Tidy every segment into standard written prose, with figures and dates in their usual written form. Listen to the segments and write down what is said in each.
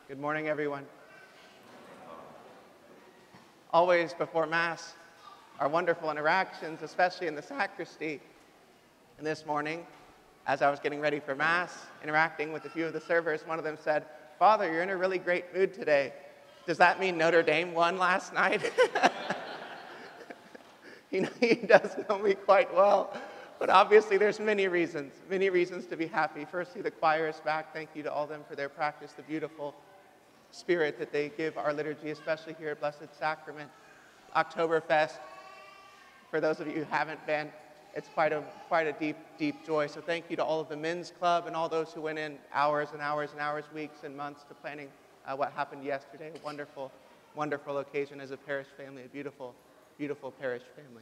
Good morning, everyone. Always before Mass, our wonderful interactions, especially in the sacristy. And this morning, as I was getting ready for Mass, interacting with a few of the servers, one of them said, "Father, you're in a really great mood today. Does that mean Notre Dame won last night?" He does know me quite well. But obviously there's many reasons to be happy. Firstly, the choir is back. Thank you to all of them for their practice, the beautiful spirit that they give our liturgy, especially here at Blessed Sacrament. Oktoberfest, for those of you who haven't been, it's quite a deep joy. So thank you to all of the men's club and all those who went in hours and hours and hours, weeks and months to planning what happened yesterday. A wonderful, wonderful occasion as a parish family, a beautiful, beautiful parish family.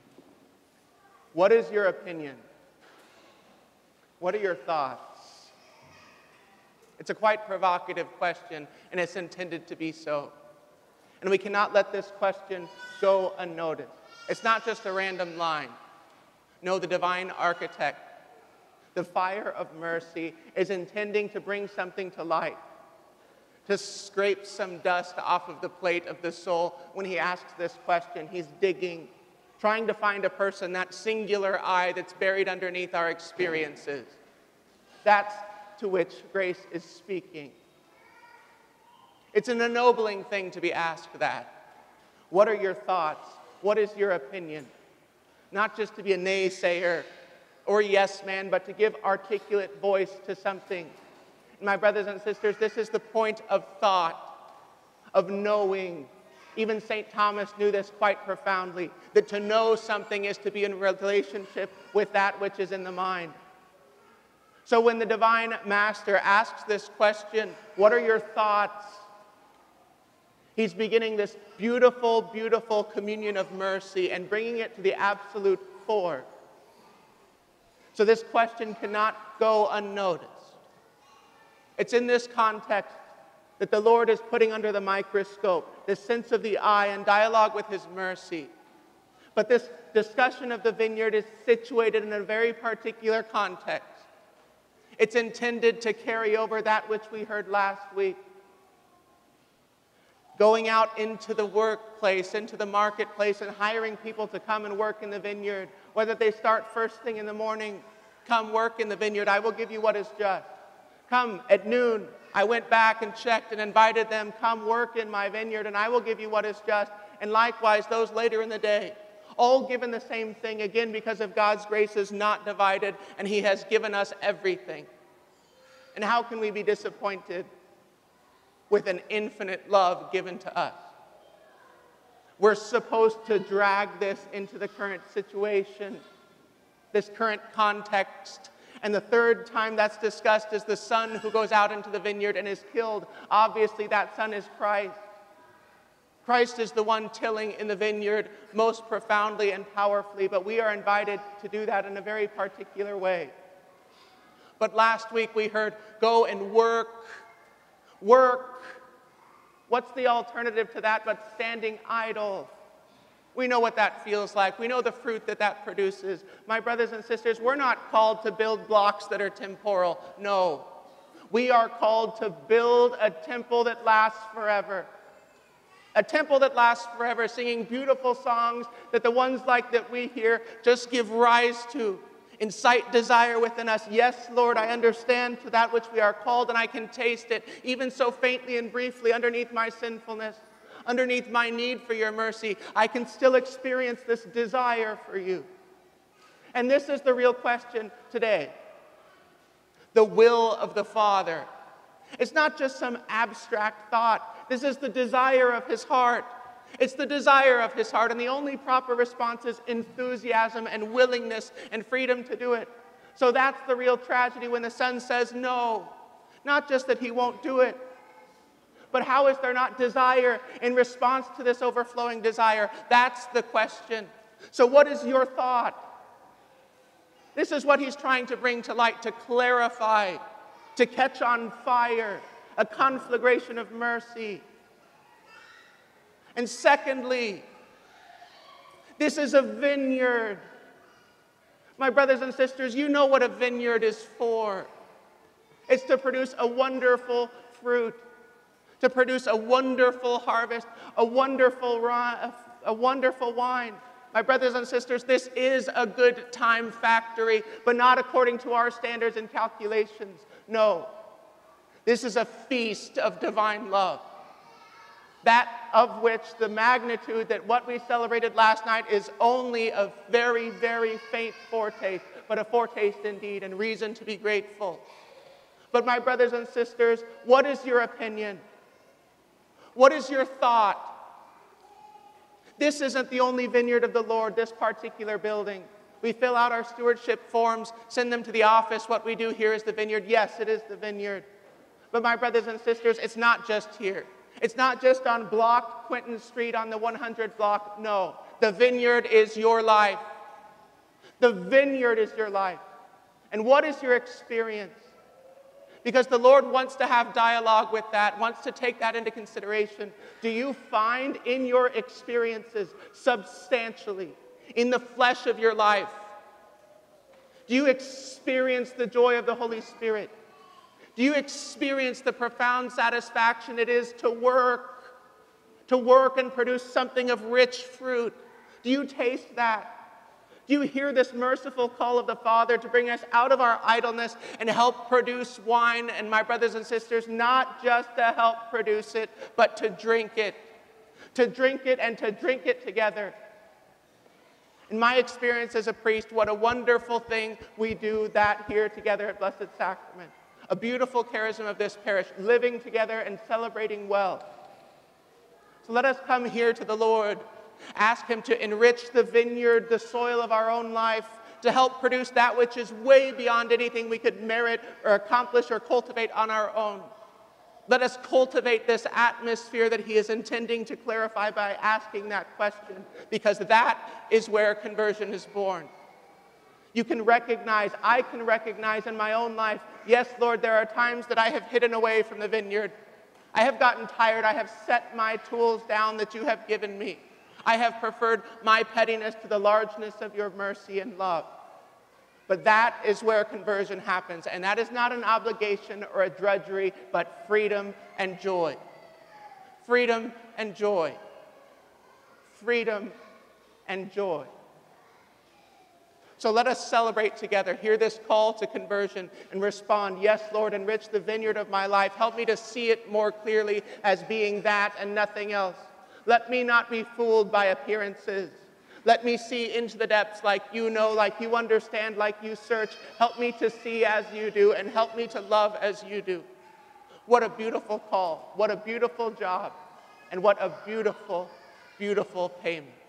What is your opinion? What are your thoughts? It's a quite provocative question, and it's intended to be so. And we cannot let this question go unnoticed. It's not just a random line. No, the divine architect, the fire of mercy, is intending to bring something to light, to scrape some dust off of the plate of the soul. When he asks this question, he's digging, trying to find a person, that singular I that's buried underneath our experiences. That's to which grace is speaking. It's an ennobling thing to be asked that. What are your thoughts? What is your opinion? Not just to be a naysayer or a yes man, but to give articulate voice to something. And my brothers and sisters, this is the point of thought, of knowing. Even St. Thomas knew this quite profoundly, that to know something is to be in relationship with that which is in the mind. So when the Divine Master asks this question, what are your thoughts? He's beginning this beautiful, beautiful communion of mercy and bringing it to the absolute fore. So this question cannot go unnoticed. It's in this context that the Lord is putting under the microscope this sense of the eye and dialogue with his mercy. But this discussion of the vineyard is situated in a very particular context. It's intended to carry over that which we heard last week. Going out into the workplace, into the marketplace, and hiring people to come and work in the vineyard. Whether they start first thing in the morning, come work in the vineyard, I will give you what is just. Come at noon, I went back and checked and invited them, come work in my vineyard, and I will give you what is just. And likewise, those later in the day, all given the same thing, again, because of God's grace is not divided, and he has given us everything. And how can we be disappointed with an infinite love given to us? We're supposed to drag this into the current situation, this current context. And the third time that's discussed is the son who goes out into the vineyard and is killed. Obviously, that son is Christ. Christ is the one tilling in the vineyard most profoundly and powerfully, but we are invited to do that in a very particular way. But last week we heard, go and work. Work. What's the alternative to that but standing idle? We know what that feels like. We know the fruit that that produces. My brothers and sisters, we're not called to build blocks that are temporal. No. We are called to build a temple that lasts forever. A temple that lasts forever, singing beautiful songs that the ones like that we hear just give rise to, incite desire within us. Yes, Lord, I understand to that which we are called, and I can taste it, even so faintly and briefly, underneath my sinfulness, underneath my need for your mercy. I can still experience this desire for you. And this is the real question today. The will of the Father. It's not just some abstract thought. This is the desire of his heart. It's the desire of his heart, and the only proper response is enthusiasm and willingness and freedom to do it. So that's the real tragedy when the Son says no. Not just that he won't do it, but how is there not desire in response to this overflowing desire? That's the question. So what is your thought? This is what he's trying to bring to light, to clarify, to catch on fire, a conflagration of mercy. And secondly, this is a vineyard. My brothers and sisters, you know what a vineyard is for. It's to produce a wonderful fruit. to produce a wonderful harvest, a wonderful wine. My brothers and sisters, this is a good time factory, but not according to our standards and calculations. No, this is a feast of divine love. That of which the magnitude that what we celebrated last night is only a very, very faint foretaste, but a foretaste indeed, and reason to be grateful. But my brothers and sisters, what is your opinion? What is your thought? This isn't the only vineyard of the Lord, this particular building. We fill out our stewardship forms, send them to the office. What we do here is the vineyard. Yes, it is the vineyard. But my brothers and sisters, it's not just here. It's not just on block Quinton Street on the 100 block. No, the vineyard is your life. The vineyard is your life. And what is your experience? Because the Lord wants to have dialogue with that, wants to take that into consideration. Do you find in your experiences substantially, in the flesh of your life, do you experience the joy of the Holy Spirit? Do you experience the profound satisfaction it is to work and produce something of rich fruit? Do you taste that? Do you hear this merciful call of the Father to bring us out of our idleness and help produce wine? And my brothers and sisters, not just to help produce it, but to drink it. To drink it and to drink it together. In my experience as a priest, what a wonderful thing we do that here together at Blessed Sacrament. A beautiful charism of this parish, living together and celebrating well. So let us come here to the Lord, ask him to enrich the vineyard, the soil of our own life, to help produce that which is way beyond anything we could merit or accomplish or cultivate on our own. Let us cultivate this atmosphere that he is intending to clarify by asking that question, because that is where conversion is born. You can recognize, I can recognize in my own life, yes, Lord, there are times that I have hidden away from the vineyard. I have gotten tired. I have set my tools down that you have given me. I have preferred my pettiness to the largeness of your mercy and love. But that is where conversion happens, and that is not an obligation or a drudgery, but freedom and joy. Freedom and joy. Freedom and joy. So let us celebrate together, hear this call to conversion, and respond, yes, Lord, enrich the vineyard of my life. Help me to see it more clearly as being that and nothing else. Let me not be fooled by appearances. Let me see into the depths like you know, like you understand, like you search. Help me to see as you do, and help me to love as you do. What a beautiful call. What a beautiful job. And what a beautiful, beautiful payment.